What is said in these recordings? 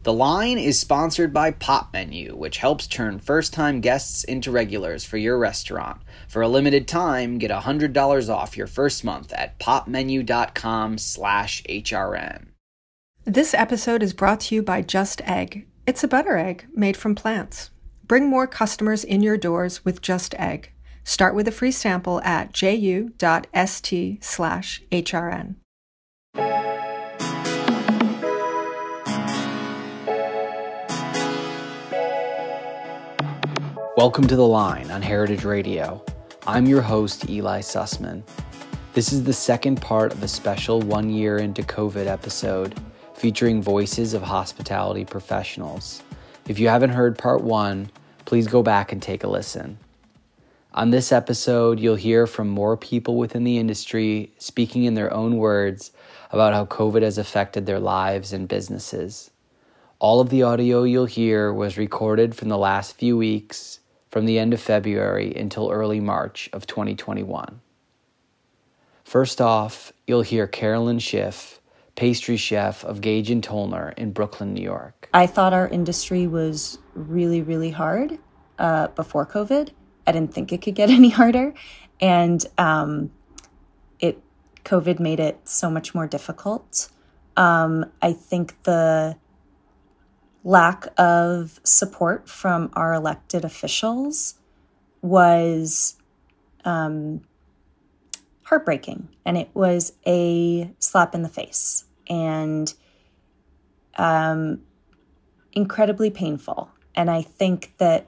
The Line is sponsored by Pop Menu, which helps turn first-time guests into regulars for your restaurant. For a limited time, get $100 off your first month at popmenu.com/HRN. This episode is brought to you by Just Egg. It's a butter egg made from plants. Bring more customers in your doors with Just Egg. Start with a free sample at ju.st/HRN. Welcome to The Line on Heritage Radio. I'm your host, Eli Sussman. This is the second part of a special 1 year into COVID episode featuring voices of hospitality professionals. If you haven't heard part 1, please go back and take a listen. On this episode, you'll hear from more people within the industry speaking in their own words about how COVID has affected their lives and businesses. All of the audio you'll hear was recorded from the last few weeks, from the end of February until early March of 2021. First off, you'll hear Carolyn Schiff, pastry chef of Gage & Tollner in Brooklyn, New York. I thought our industry was really, really hard before COVID. I didn't think it could get any harder. And COVID made it so much more difficult. I think the lack of support from our elected officials was heartbreaking, and it was a slap in the face and incredibly painful. And I think that,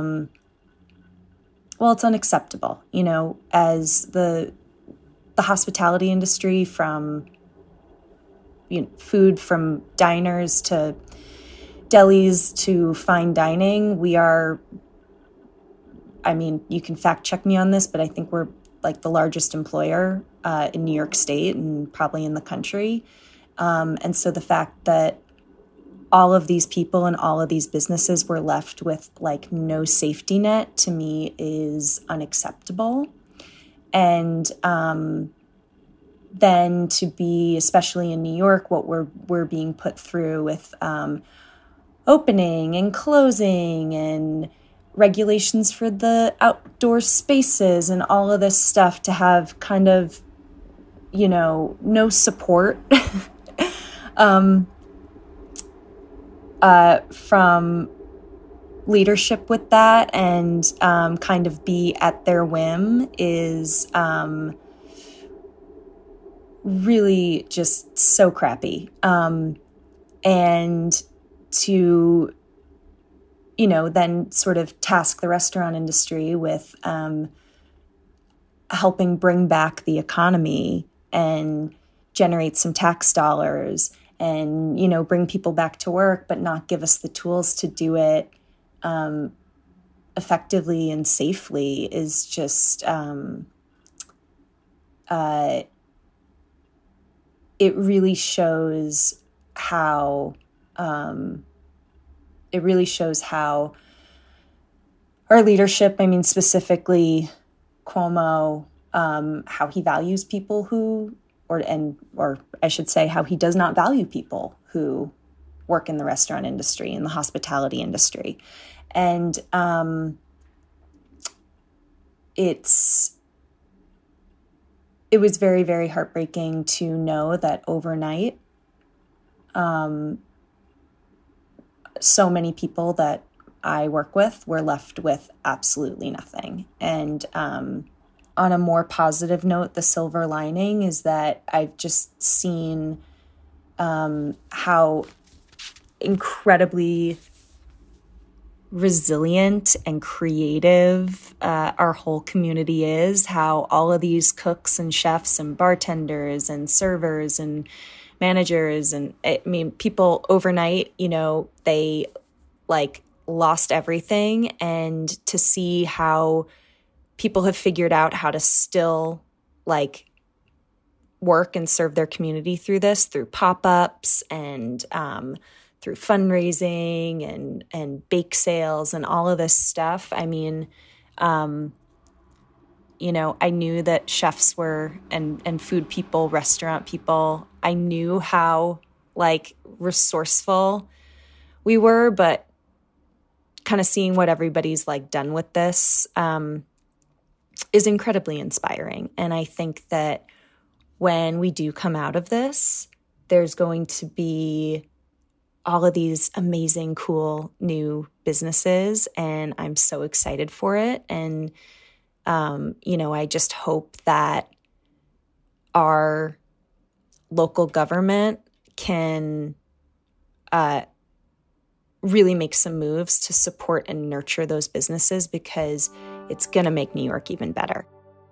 it's unacceptable, as the hospitality industry, from food from diners to delis to fine dining, we are, you can fact check me on this, but I think we're like the largest employer in New York State and probably in the country. And so the fact that all of these people and all of these businesses were left with like no safety net, to me is unacceptable. And then to be, especially in New York, what we're being put through with opening and closing and regulations for the outdoor spaces and all of this stuff, to have kind of, no support from leadership with that, and kind of be at their whim is really just so crappy. And to, then sort of task the restaurant industry with helping bring back the economy and generate some tax dollars and, bring people back to work, but not give us the tools to do it effectively and safely is just, it really shows how our leadership, specifically Cuomo, how he values people who, or I should say, how he does not value people who work in the restaurant industry, in the hospitality industry. And it was very, very heartbreaking to know that overnight, so many people that I work with were left with absolutely nothing. And on a more positive note, the silver lining is that I've just seen how incredibly resilient and creative our whole community is, how all of these cooks and chefs and bartenders and servers and managers and people overnight, they lost everything. And to see how people have figured out how to still work and serve their community through this, through pop-ups and through fundraising and bake sales and all of this stuff. I knew that chefs were and food people, restaurant people, I knew how resourceful we were, but kind of seeing what everybody's like done with this is incredibly inspiring. And I think that when we do come out of this, there's going to be all of these amazing, cool new businesses, and I'm so excited for it. And, I just hope that our local government can really make some moves to support and nurture those businesses, because it's going to make New York even better.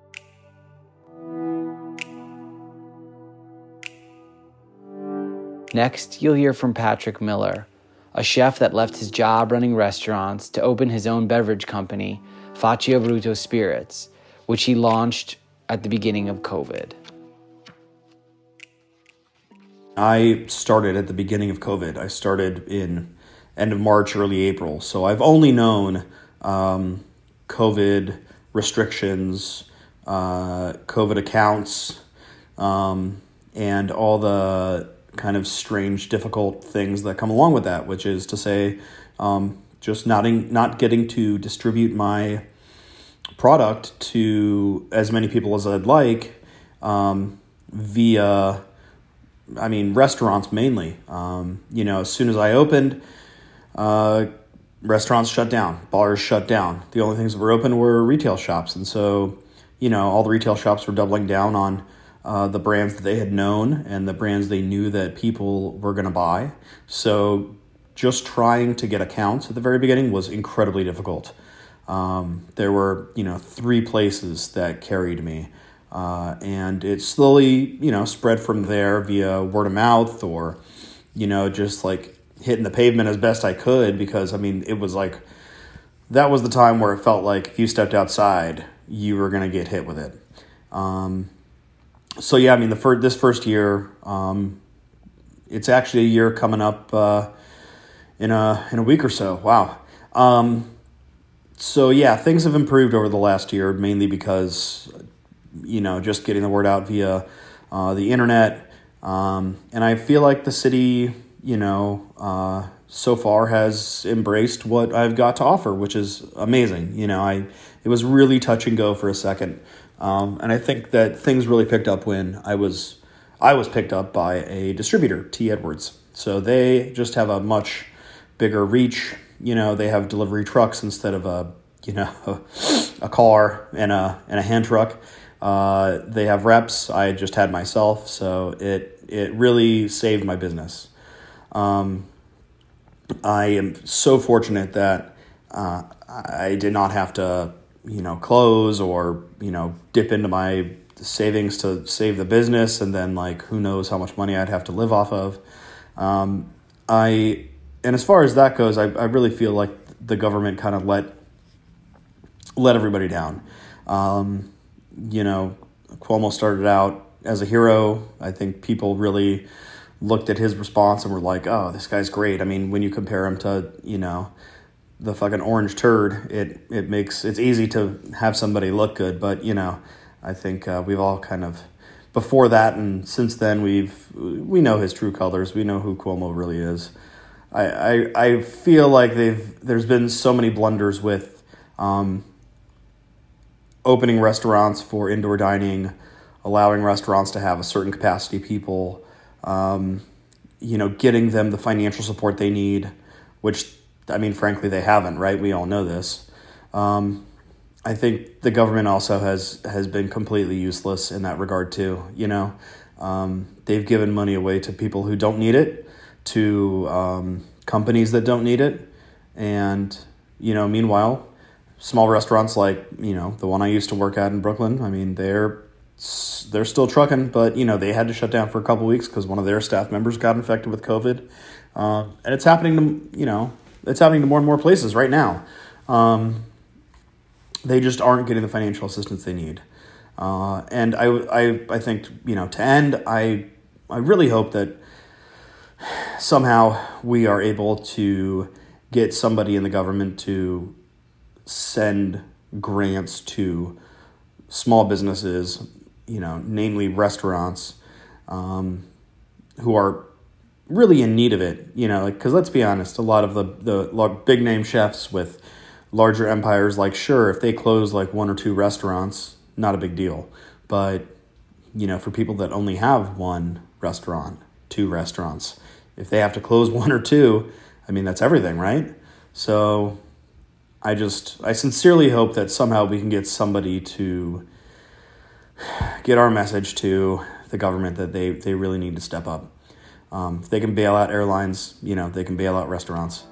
Next, you'll hear from Patrick Miller, a chef that left his job running restaurants to open his own beverage company, Faccio Bruto Spirits, which he launched at the beginning of COVID. I started at the beginning of COVID. I started in end of March, early April. So I've only known COVID restrictions, COVID accounts, and all the kind of strange, difficult things that come along with that, which is to say, just not getting to distribute my product to as many people as I'd like via, restaurants mainly. As soon as I opened, restaurants shut down, bars shut down. The only things that were open were retail shops. And so, all the retail shops were doubling down on the brands that they had known and the brands they knew that people were going to buy. So just trying to get accounts at the very beginning was incredibly difficult. There were, 3 places that carried me. And it slowly, spread from there via word of mouth or, just like hitting the pavement as best I could, because, it was like, that was the time where it felt like if you stepped outside, you were going to get hit with it. This first year, it's actually a year coming up in a week or so. Wow. Things have improved over the last year, mainly because, just getting the word out via the internet. And I feel like the city, so far has embraced what I've got to offer, which is amazing. It was really touch and go for a second. And I think that things really picked up when I was picked up by a distributor, T. Edwards. So they just have a much bigger reach. They have delivery trucks instead of a car and a hand truck. They have reps. I just had myself, so it really saved my business. I am so fortunate that I did not have to close or, dip into my savings to save the business. And then who knows how much money I'd have to live off of. And as far as that goes, I really feel like the government kind of let everybody down. Cuomo started out as a hero. I think people really looked at his response and were like, oh, this guy's great. When you compare him to, the fucking orange turd, it's easy to have somebody look good. But, I think we've all kind of, before that and since then, we know his true colors. We know who Cuomo really is. I feel like there's been so many blunders with opening restaurants for indoor dining, allowing restaurants to have a certain capacity people, getting them the financial support they need, which, frankly, they haven't, right? We all know this. I think the government also has been completely useless in that regard too. They've given money away to people who don't need it, to companies that don't need it. And, meanwhile, small restaurants like, the one I used to work at in Brooklyn, they're still trucking, but, they had to shut down for a couple of weeks because one of their staff members got infected with COVID. And it's happening to, it's happening to more and more places right now. They just aren't getting the financial assistance they need. And I think, to end, I really hope that somehow we are able to get somebody in the government to send grants to small businesses, namely restaurants, who are really in need of it, because let's be honest, a lot of the big name chefs with larger empires, like, sure, if they close like 1 or 2 restaurants, not a big deal. But, for people that only have 1 restaurant, 2 restaurants, if they have to close 1 or 2, I mean, that's everything, right? So I sincerely hope that somehow we can get somebody to get our message to the government that they really need to step up. If they can bail out airlines, they can bail out restaurants.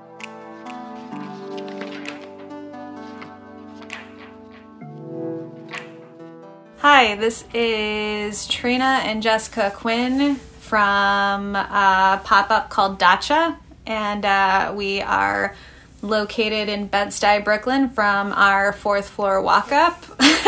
Hi, this is Trina and Jessica Quinn from a pop-up called Dacha, and we are located in Bed-Stuy, Brooklyn from our 4th floor walk-up.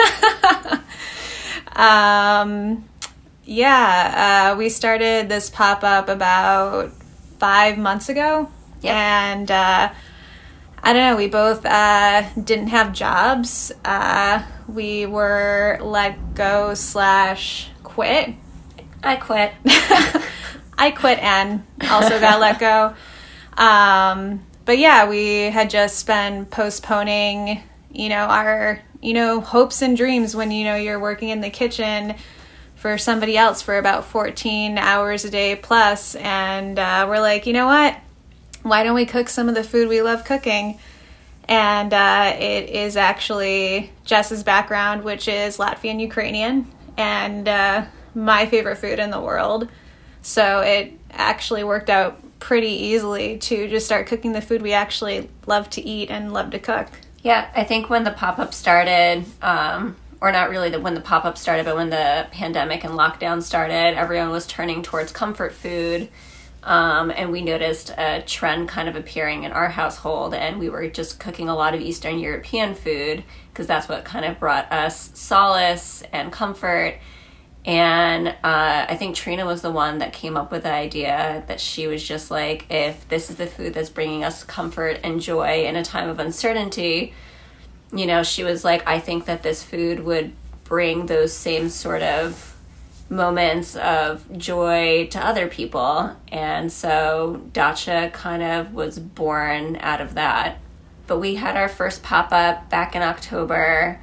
We started this pop-up about 5 months ago. Yep. And I don't know, we both didn't have jobs. We were let go / quit. I quit. I quit and also got let go. But yeah, we had just been postponing, our, hopes and dreams when, you're working in the kitchen for somebody else for about 14 hours a day plus. And we're like, you know what? Why don't we cook some of the food we love cooking? And it is actually Jess's background, which is Latvian Ukrainian, and my favorite food in the world. So it actually worked out pretty easily to just start cooking the food we actually love to eat and love to cook. Yeah, I think when the pop-up started, or not really when the pop-up started, but when the pandemic and lockdown started, everyone was turning towards comfort food. And we noticed a trend kind of appearing in our household, and we were just cooking a lot of Eastern European food because that's what kind of brought us solace and comfort. And I think Trina was the one that came up with the idea that she was just like, if this is the food that's bringing us comfort and joy in a time of uncertainty, she was like, I think that this food would bring those same sort of moments of joy to other people. And so Dacha kind of was born out of that. But we had our first pop-up back in October,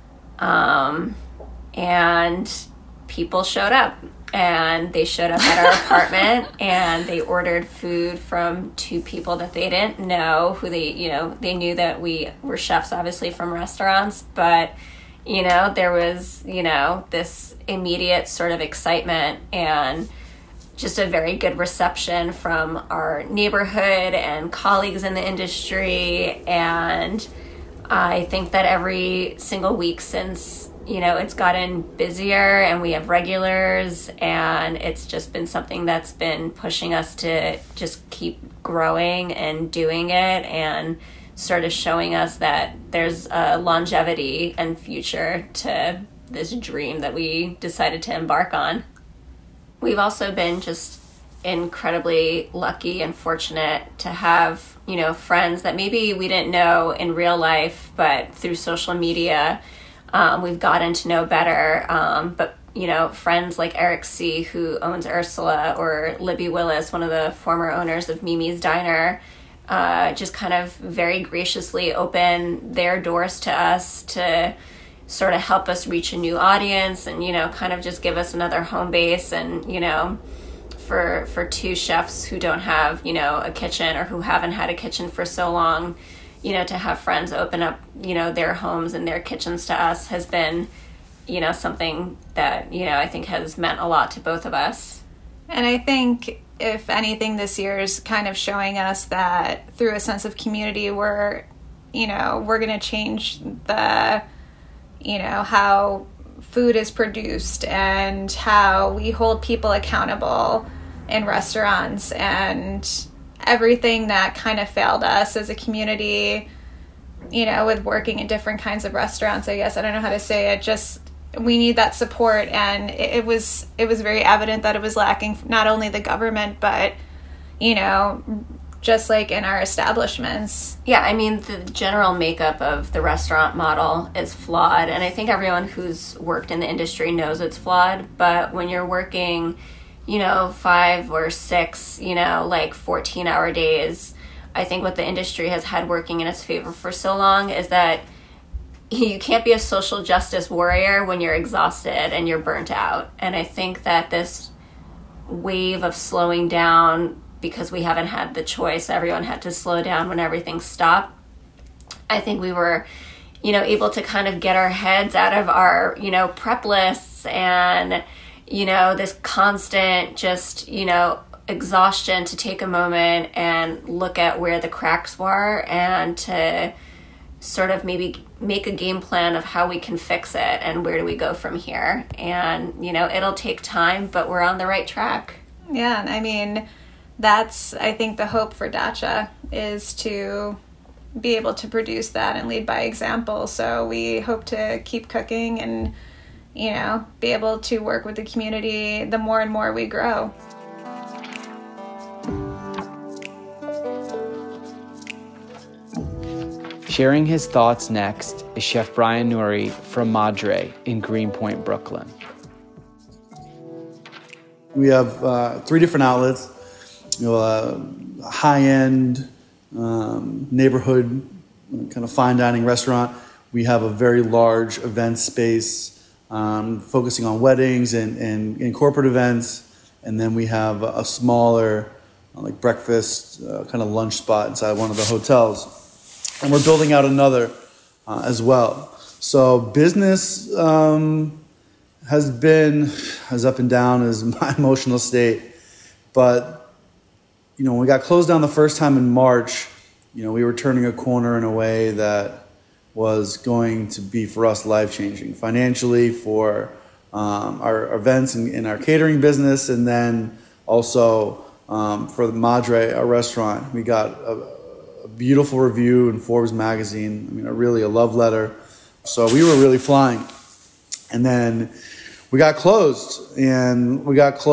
and people showed up, and they showed up at our apartment, and they ordered food from 2 people that they didn't know, who they knew that we were chefs, obviously, from restaurants, but there was, this immediate sort of excitement and just a very good reception from our neighborhood and colleagues in the industry. And I think that every single week since, it's gotten busier and we have regulars, and it's just been something that's been pushing us to just keep growing and doing it, and sort of showing us that there's a longevity and future to this dream that we decided to embark on. We've also been just incredibly lucky and fortunate to have, friends that maybe we didn't know in real life, but through social media, we've gotten to know better. But friends like Eric C., who owns Ursula, or Libby Willis, one of the former owners of Mimi's Diner, just kind of very graciously open their doors to us to sort of help us reach a new audience and, kind of just give us another home base. And, for 2 chefs who don't have, a kitchen, or who haven't had a kitchen for so long, to have friends open up, their homes and their kitchens to us has been, something that, I think has meant a lot to both of us. And I think, if anything, this year is kind of showing us that through a sense of community, we're going to change the, how food is produced and how we hold people accountable in restaurants, and everything that kind of failed us as a community, with working in different kinds of restaurants, I guess. I don't know how to say it. Just, we need that support, and it was very evident that it was lacking, not only the government, but just like in our establishments. Yeah, I mean, the general makeup of the restaurant model is flawed, and I think everyone who's worked in the industry knows it's flawed. But when you're working 5 or 6, 14-hour days. I think what the industry has had working in its favor for so long is that you can't be a social justice warrior when you're exhausted and you're burnt out. And I think that this wave of slowing down, because we haven't had the choice, everyone had to slow down when everything stopped. I think we were, able to kind of get our heads out of our, prep lists and, this constant just, exhaustion, to take a moment and look at where the cracks were and to sort of maybe make a game plan of how we can fix it and where do we go from here. And, it'll take time, but we're on the right track. Yeah, I mean, that's, I think, the hope for Dacha is to be able to produce that and lead by example. So we hope to keep cooking and, be able to work with the community the more and more we grow. Sharing his thoughts next is Chef Brian Nouri from Madre in Greenpoint, Brooklyn. We have 3 different outlets, high-end neighborhood kind of fine dining restaurant. We have a very large event space focusing on weddings and corporate events. And then we have a smaller breakfast kind of lunch spot inside one of the hotels. And we're building out another as well. So business has been as up and down as my emotional state. But, when we got closed down the first time in March, we were turning a corner in a way that was going to be, for us, life-changing. Financially, for our events and our catering business, and then also for the Madre, our restaurant. We got a beautiful review in Forbes magazine. A love letter. So we were really flying. And then we got closed, and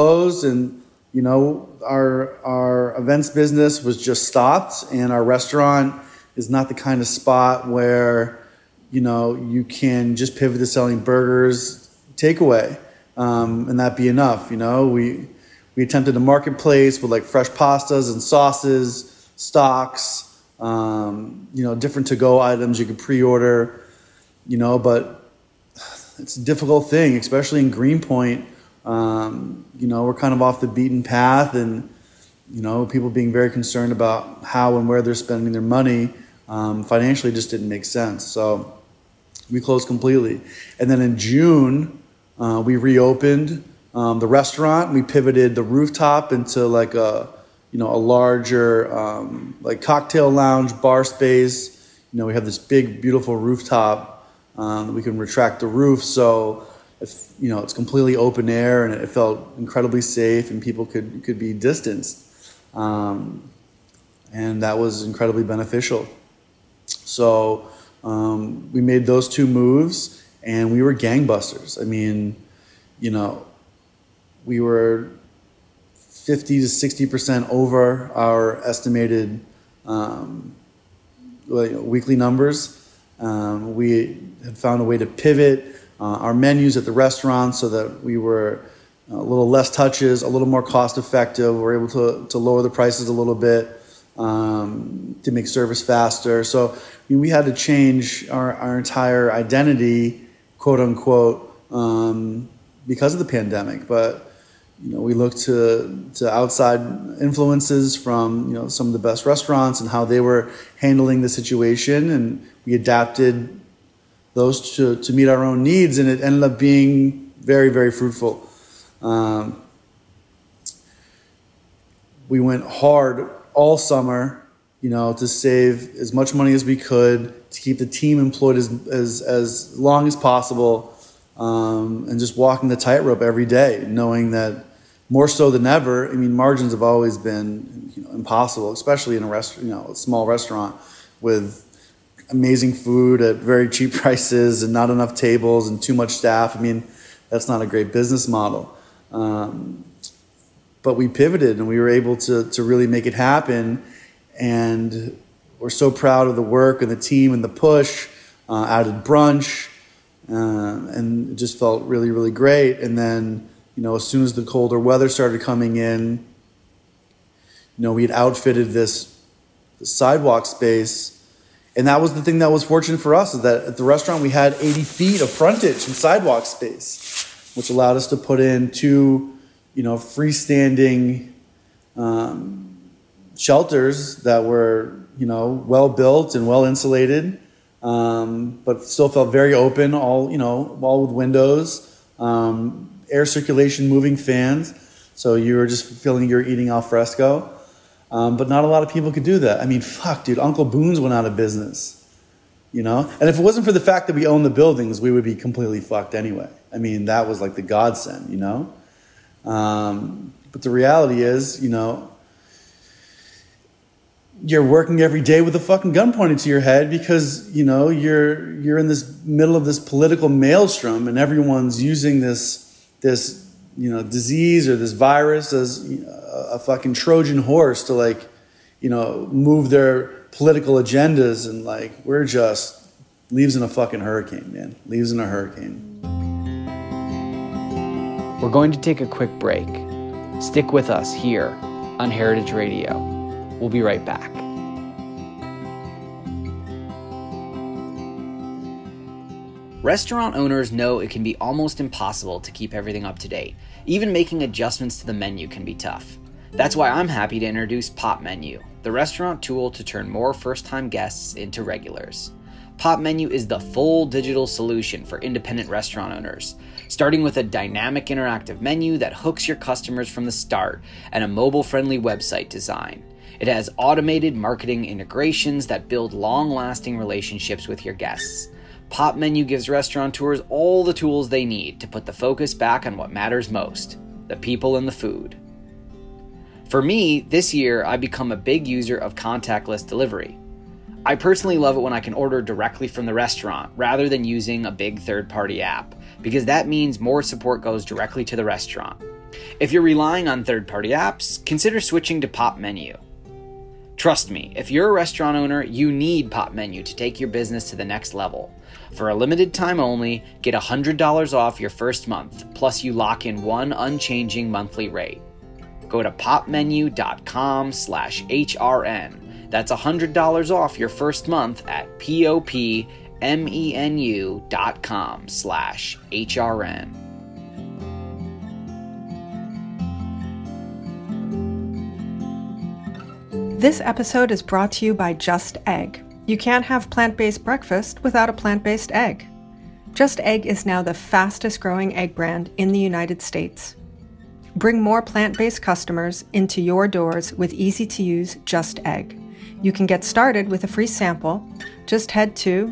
our events business was just stopped, and our restaurant is not the kind of spot where, you can just pivot to selling burgers, takeaway, and that be enough. We attempted a marketplace with fresh pastas and sauces, stocks, different to-go items you could pre-order, but it's a difficult thing, especially in Greenpoint. We're kind of off the beaten path, and, people being very concerned about how and where they're spending their money financially just didn't make sense. So we closed completely. And then in June, we reopened the restaurant. We pivoted the rooftop into a larger cocktail lounge, bar space. We have this big, beautiful rooftop that we can retract the roof. So it's completely open air, and it felt incredibly safe, and people could be distanced. And that was incredibly beneficial. So we made those 2 moves, and we were gangbusters. We were 50 to 60% over our estimated weekly numbers. We had found a way to pivot our menus at the restaurant so that we were a little less touches, a little more cost effective. We were able to lower the prices a little bit to make service faster. So we had to change our entire identity, quote unquote, because of the pandemic. But we looked to outside influences from some of the best restaurants and how they were handling the situation, and we adapted those to meet our own needs, and it ended up being very, very fruitful. We went hard all summer, to save as much money as we could, to keep the team employed as long as possible, and just walking the tightrope every day, knowing that more so than ever, margins have always been impossible, especially in a small restaurant with amazing food at very cheap prices and not enough tables and too much staff. That's not a great business model. But we pivoted, and we were able to really make it happen. And we're so proud of the work and the team and the push, added brunch, and it just felt really, really great. And then, as soon as the colder weather started coming in, we had outfitted this sidewalk space. And that was the thing that was fortunate for us, is that at the restaurant we had 80 feet of frontage and sidewalk space, which allowed us to put in 2, freestanding shelters that were, well built and well insulated, but still felt very open, all with windows, air circulation, moving fans. So you were just feeling you're eating al fresco. But not a lot of people could do that. I mean, fuck, dude, Uncle Boone's went out of business, And if it wasn't for the fact that we own the buildings, we would be completely fucked anyway. I mean, that was like the godsend, But the reality is, you're working every day with a fucking gun pointed to your head because, you're in this middle of this political maelstrom and everyone's using this disease or this virus as a fucking Trojan horse to move their political agendas, and we're just leaves in a fucking hurricane, man. Leaves in a hurricane. We're going to take a quick break. Stick with us here on Heritage Radio. We'll be right back. Restaurant owners know it can be almost impossible to keep everything up to date. Even making adjustments to the menu can be tough. That's why I'm happy to introduce Pop Menu, the restaurant tool to turn more first-time guests into regulars. Pop Menu is the full digital solution for independent restaurant owners, starting with a dynamic interactive menu that hooks your customers from the start and a mobile-friendly website design. It has automated marketing integrations that build long-lasting relationships with your guests. Pop Menu gives restaurateurs all the tools they need to put the focus back on what matters most, the people and the food. For me, this year, I've become a big user of contactless delivery. I personally love it when I can order directly from the restaurant rather than using a big third-party app, because that means more support goes directly to the restaurant. If you're relying on third-party apps, consider switching to Pop Menu. Trust me, if you're a restaurant owner, you need Pop Menu to take your business to the next level. For a limited time only, get $100 off your first month, plus you lock in one unchanging monthly rate. Go to popmenu.com/HRN. That's $100 off your first month at popmenu.com/HRN. This episode is brought to you by Just Egg. You can't have plant-based breakfast without a plant-based egg. Just Egg is now the fastest growing egg brand in the United States. Bring more plant-based customers into your doors with easy-to-use Just Egg. You can get started with a free sample. Just head to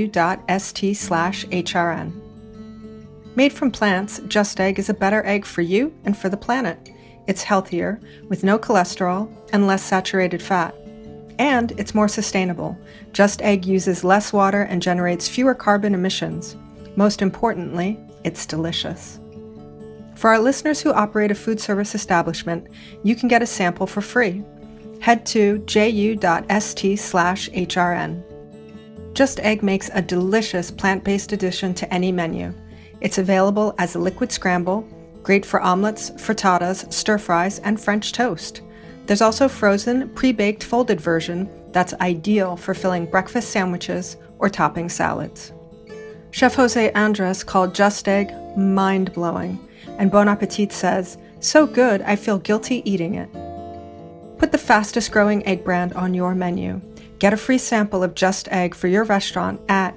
ju.st/HRN. Made from plants, Just Egg is a better egg for you and for the planet. It's healthier, with no cholesterol and less saturated fat. And it's more sustainable. Just Egg uses less water and generates fewer carbon emissions. Most importantly, it's delicious. For our listeners who operate a food service establishment, you can get a sample for free. Head to ju.st/HRN. Just Egg makes a delicious plant-based addition to any menu. It's available as a liquid scramble, great for omelets, frittatas, stir-fries, and French toast. There's also frozen, pre-baked folded version that's ideal for filling breakfast sandwiches or topping salads. Chef Jose Andres called Just Egg mind-blowing, and Bon Appetit says, "So good, I feel guilty eating it." Put the fastest growing egg brand on your menu. Get a free sample of Just Egg for your restaurant at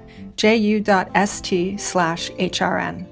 ju.st/HRN.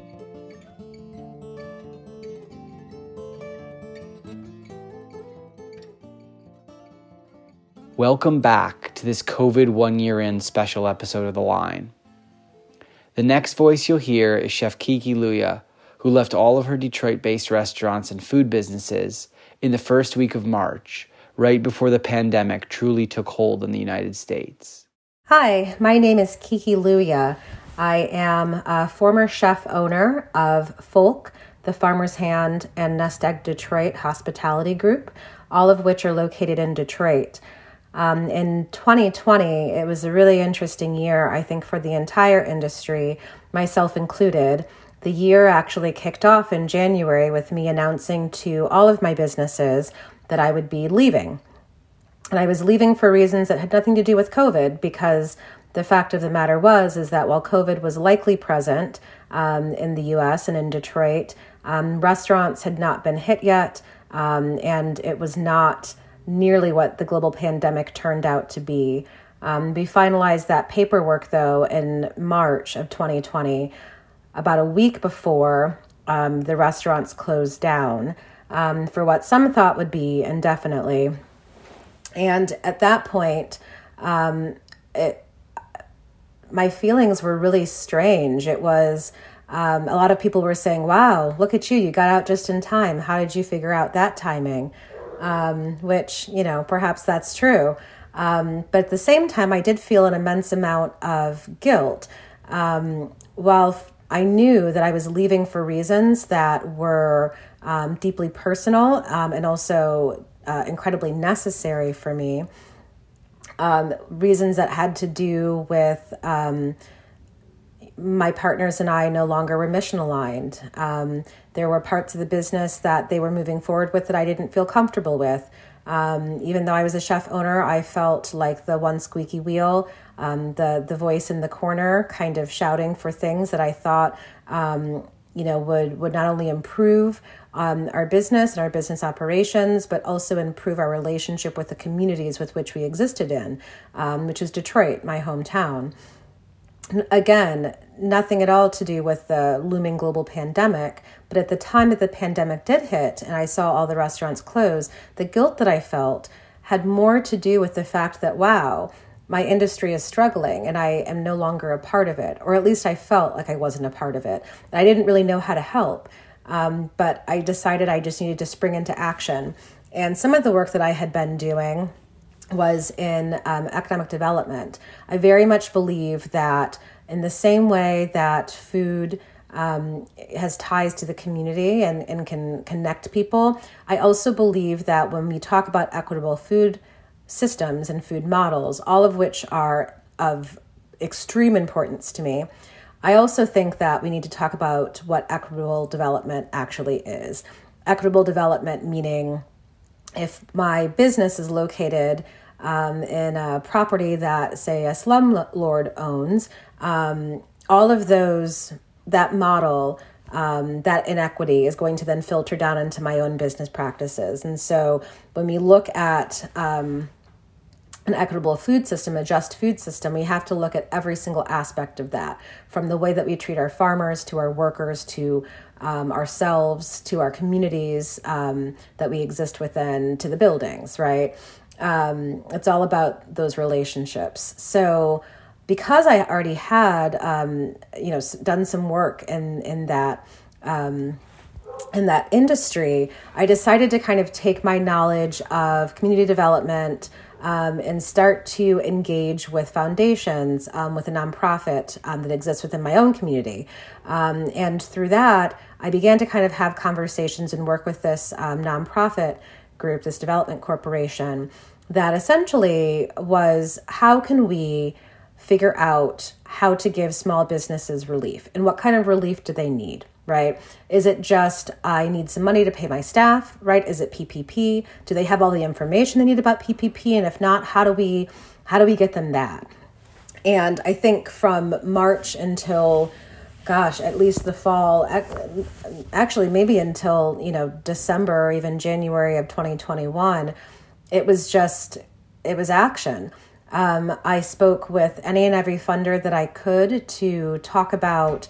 Welcome back to this COVID 1 year in special episode of The Line. The next voice you'll hear is Chef Kiki Luya, who left all of her Detroit-based restaurants and food businesses in the first week of March, right before the pandemic truly took hold in the United States. Hi, my name is Kiki Luya. I am a former chef owner of Folk, the Farmer's Hand, and Nest Egg Detroit Hospitality Group, all of which are located in Detroit. In 2020, it was a really interesting year, I think, for the entire industry, myself included, The year actually kicked off in January with me announcing to all of my businesses that I would be leaving. And I was leaving for reasons that had nothing to do with COVID, because the fact of the matter is that while COVID was likely present in the U.S. and in Detroit, restaurants had not been hit yet, and it was not nearly what the global pandemic turned out to be. We finalized that paperwork, though, in March of 2020, about a week before the restaurants closed down for what some thought would be indefinitely. And at that point, my feelings were really strange. It was, a lot of people were saying, wow, look at you, you got out just in time. How did you figure out that timing? Which, perhaps that's true. But at the same time, I did feel an immense amount of guilt. While I knew that I was leaving for reasons that were deeply personal and also incredibly necessary for me, reasons that had to do with my partners and I no longer were mission aligned. There were parts of the business that they were moving forward with that I didn't feel comfortable with. Even though I was a chef owner, I felt like the one squeaky wheel, the voice in the corner kind of shouting for things that I thought, would not only improve our business and our business operations, but also improve our relationship with the communities with which we existed in, which is Detroit, my hometown. Again, nothing at all to do with the looming global pandemic, but at the time that the pandemic did hit and I saw all the restaurants close, the guilt that I felt had more to do with the fact that, wow, my industry is struggling and I am no longer a part of it, or at least I felt like I wasn't a part of it. I didn't really know how to help, but I decided I just needed to spring into action. And some of the work that I had been doing was in economic development. I very much believe that in the same way that food has ties to the community and can connect people, I also believe that when we talk about equitable food systems and food models, all of which are of extreme importance to me, I also think that we need to talk about what equitable development actually is. Equitable development meaning if my business is located in a property that, say, a slumlord owns, all of that model, that inequity is going to then filter down into my own business practices. And so when we look at an equitable food system, a just food system, we have to look at every single aspect of that, from the way that we treat our farmers, to our workers, to ourselves, to our communities that we exist within, to the buildings, right? It's all about those relationships. So because I already had, done some work in that industry, I decided to kind of take my knowledge of community development and start to engage with foundations, with a nonprofit that exists within my own community. And through that, I began to kind of have conversations and work with this nonprofit group, this development corporation, that essentially was, how can we figure out how to give small businesses relief, and what kind of relief do they need, right? Is it just, I need some money to pay my staff, right? Is it PPP? Do they have all the information they need about PPP? And if not, how do we get them that? And I think from March until, at least the fall, actually maybe until, December or even January of 2021, it was action. I spoke with any and every funder that I could to talk about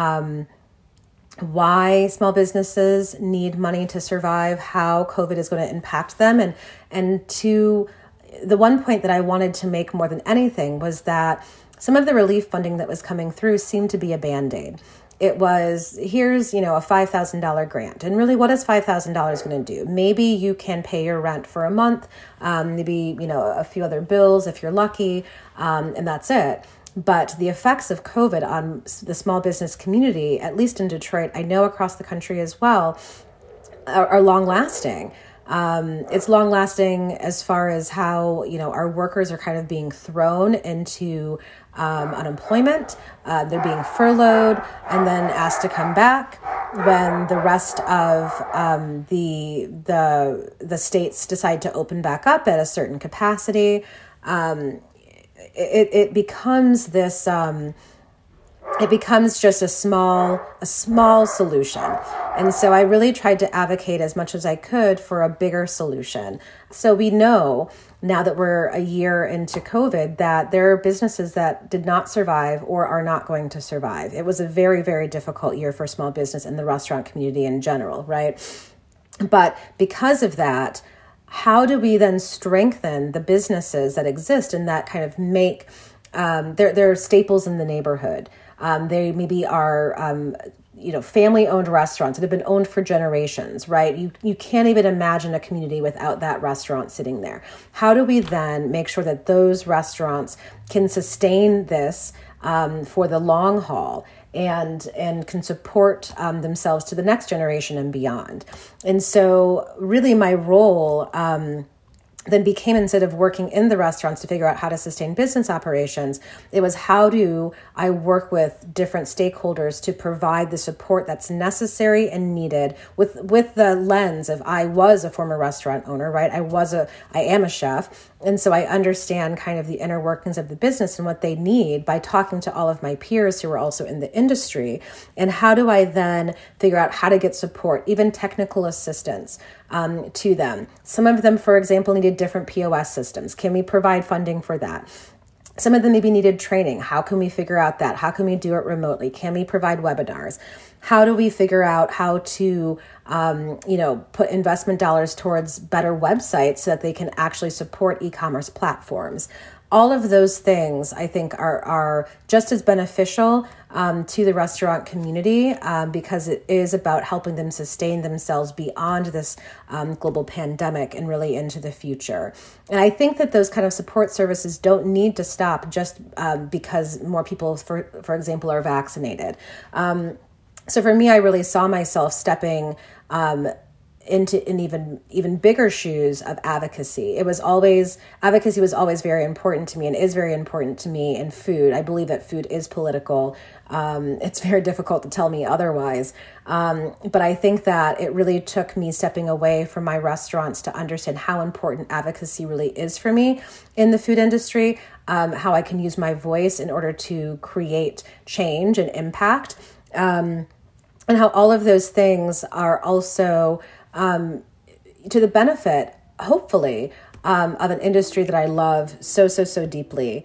why small businesses need money to survive, how COVID is going to impact them. And to the one point that I wanted to make more than anything was that some of the relief funding that was coming through seemed to be a Band-Aid. It was, here's, a $5,000 grant. And really, what is $5,000 going to do? Maybe you can pay your rent for a month, maybe, a few other bills if you're lucky, and that's it. But the effects of COVID on the small business community, at least in Detroit, I know across the country as well, are long lasting. It's long lasting as far as how, our workers are kind of being thrown into unemployment. They're being furloughed and then asked to come back when the rest of the states decide to open back up at a certain capacity. It becomes this. It becomes just a small solution. And so I really tried to advocate as much as I could for a bigger solution. So we know now that we're a year into COVID that there are businesses that did not survive or are not going to survive. It was a very, very difficult year for small business and the restaurant community in general, right? But because of that, how do we then strengthen the businesses that exist and that kind of make, they're staples in the neighborhood? They maybe are, family-owned restaurants that have been owned for generations, right? You can't even imagine a community without that restaurant sitting there. How do we then make sure that those restaurants can sustain this for the long haul and can support themselves to the next generation and beyond? And so really my role then became, instead of working in the restaurants to figure out how to sustain business operations, it was how do I work with different stakeholders to provide the support that's necessary and needed with the lens of I was a former restaurant owner, right? I am a chef. And so I understand kind of the inner workings of the business and what they need by talking to all of my peers who are also in the industry. And how do I then figure out how to get support, even technical assistance to them? Some of them, for example, needed different POS systems. Can we provide funding for that? Some of them maybe needed training. How can we figure out that? How can we do it remotely? Can we provide webinars? How do we figure out how to, put investment dollars towards better websites so that they can actually support e-commerce platforms? All of those things, I think, are just as beneficial to the restaurant community because it is about helping them sustain themselves beyond this global pandemic and really into the future. And I think that those kind of support services don't need to stop just because more people, for example, are vaccinated. So for me, I really saw myself stepping into even bigger shoes of advocacy. Advocacy was always very important to me and is very important to me in food. I believe that food is political. It's very difficult to tell me otherwise. But I think that it really took me stepping away from my restaurants to understand how important advocacy really is for me in the food industry, how I can use my voice in order to create change and impact, and how all of those things are also to the benefit, hopefully, of an industry that I love so deeply.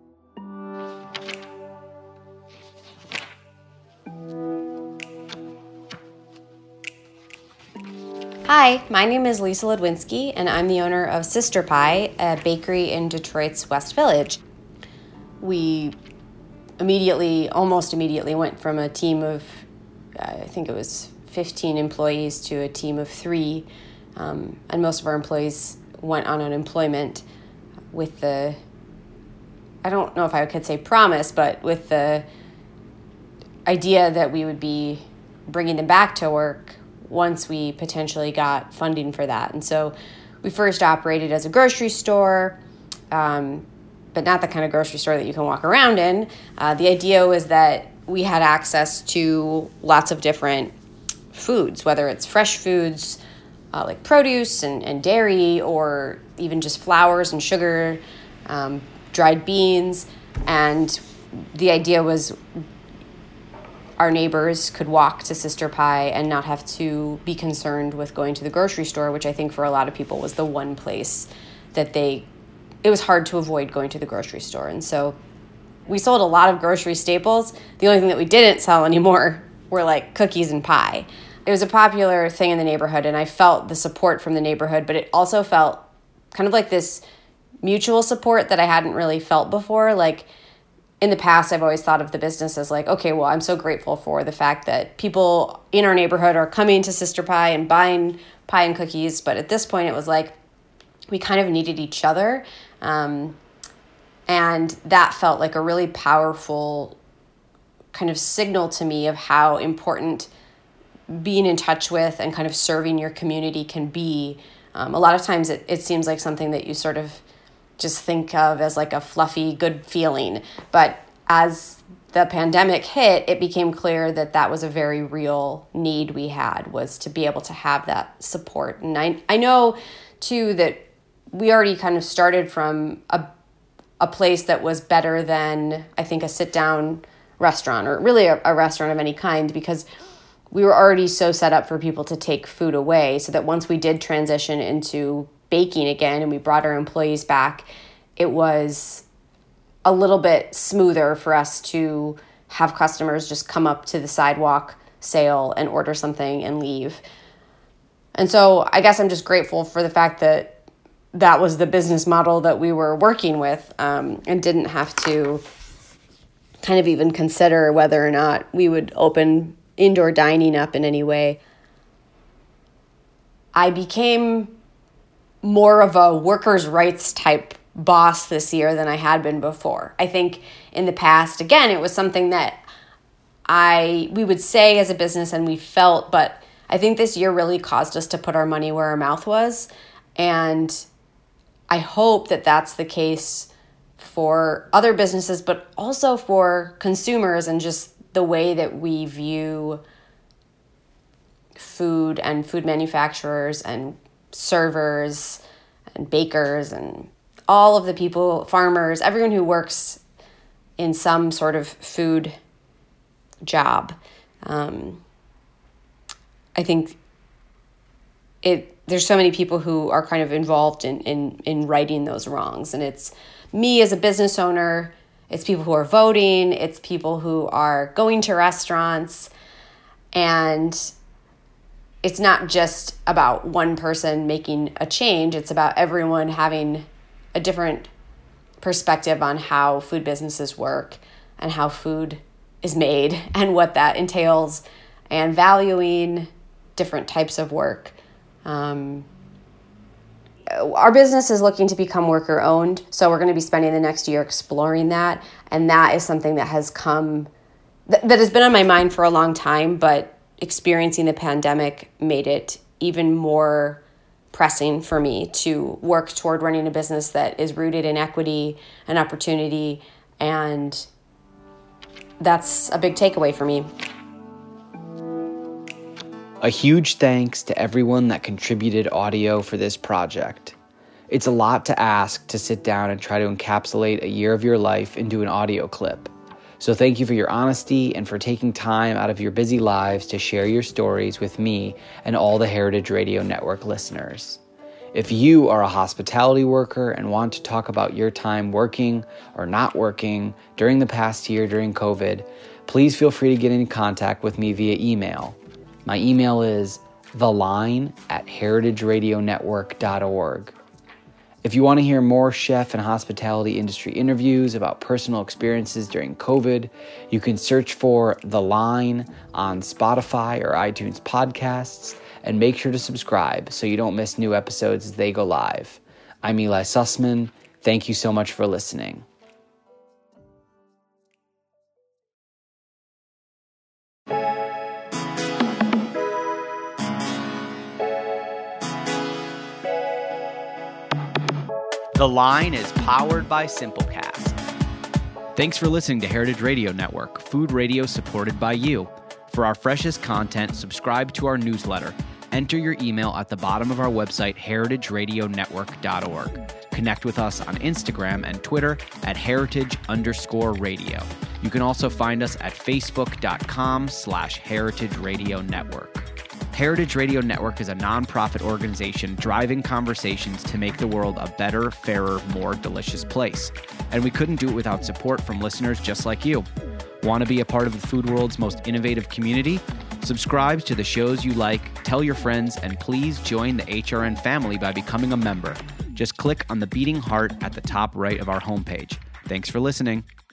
Hi, my name is Lisa Ludwinski, and I'm the owner of Sister Pie, a bakery in Detroit's West Village. We almost immediately went from a team of, I think it was 15 employees to a team of 3, and most of our employees went on unemployment with I don't know if I could say promise, but with the idea that we would be bringing them back to work once we potentially got funding for that. And so we first operated as a grocery store, but not the kind of grocery store that you can walk around in. The idea was that we had access to lots of different foods, whether it's fresh foods like produce and dairy, or even just flours and sugar, dried beans. And the idea was our neighbors could walk to Sister Pie and not have to be concerned with going to the grocery store, which I think for a lot of people was the one place that it was hard to avoid going to the grocery store. And so we sold a lot of grocery staples. The only thing that we didn't sell anymore were like cookies and pie. It was a popular thing in the neighborhood, and I felt the support from the neighborhood, but it also felt kind of like this mutual support that I hadn't really felt before. Like in the past, I've always thought of the business as like, okay, well, I'm so grateful for the fact that people in our neighborhood are coming to Sister Pie and buying pie and cookies. But at this point, it was like we kind of needed each other. And that felt like a really powerful kind of signal to me of how important being in touch with and kind of serving your community can be A lot of times it seems like something that you sort of just think of as like a fluffy, good feeling. But as the pandemic hit, it became clear that that was a very real need we had, was to be able to have that support. And I know, too, that we already kind of started from a place that was better than, I think, a sit-down restaurant, or really a restaurant of any kind, because we were already so set up for people to take food away, so that once we did transition into baking again and we brought our employees back, it was a little bit smoother for us to have customers just come up to the sidewalk sale and order something and leave. And so I guess I'm just grateful for the fact that that was the business model that we were working with, and didn't have to kind of even consider whether or not we would open indoor dining up in any way. I became more of a workers' rights type boss this year than I had been before. I think in the past, again, it was something that we would say as a business and we felt, but I think this year really caused us to put our money where our mouth was. And I hope that that's the case for other businesses, but also for consumers and just the way that we view food and food manufacturers and servers and bakers and all of the people, farmers, everyone who works in some sort of food job. I think there's so many people who are kind of involved in righting those wrongs. And it's me as a business owner, it's people who are voting, it's people who are going to restaurants, and it's not just about one person making a change, it's about everyone having a different perspective on how food businesses work and how food is made and what that entails, and valuing different types of work. Our business is looking to become worker owned, so we're going to be spending the next year exploring that, and that is something that has come, that has been on my mind for a long time, but experiencing the pandemic made it even more pressing for me to work toward running a business that is rooted in equity and opportunity, and that's a big takeaway for me. A huge thanks to everyone that contributed audio for this project. It's a lot to ask to sit down and try to encapsulate a year of your life into an audio clip. So thank you for your honesty and for taking time out of your busy lives to share your stories with me and all the Heritage Radio Network listeners. If you are a hospitality worker and want to talk about your time working or not working during the past year during COVID, please feel free to get in contact with me via email. My email is theline@heritageradionetwork.org. If you want to hear more chef and hospitality industry interviews about personal experiences during COVID, you can search for The Line on Spotify or iTunes podcasts, and make sure to subscribe so you don't miss new episodes as they go live. I'm Eli Sussman. Thank you so much for listening. The Line is powered by Simplecast. Thanks for listening to Heritage Radio Network, food radio supported by you. For our freshest content, subscribe to our newsletter. Enter your email at the bottom of our website, heritageradionetwork.org. Connect with us on Instagram and Twitter at heritage_radio. You can also find us at facebook.com/Heritage Radio Network. Heritage Radio Network is a nonprofit organization driving conversations to make the world a better, fairer, more delicious place. And we couldn't do it without support from listeners just like you. Want to be a part of the food world's most innovative community? Subscribe to the shows you like, tell your friends, and please join the HRN family by becoming a member. Just click on the beating heart at the top right of our homepage. Thanks for listening.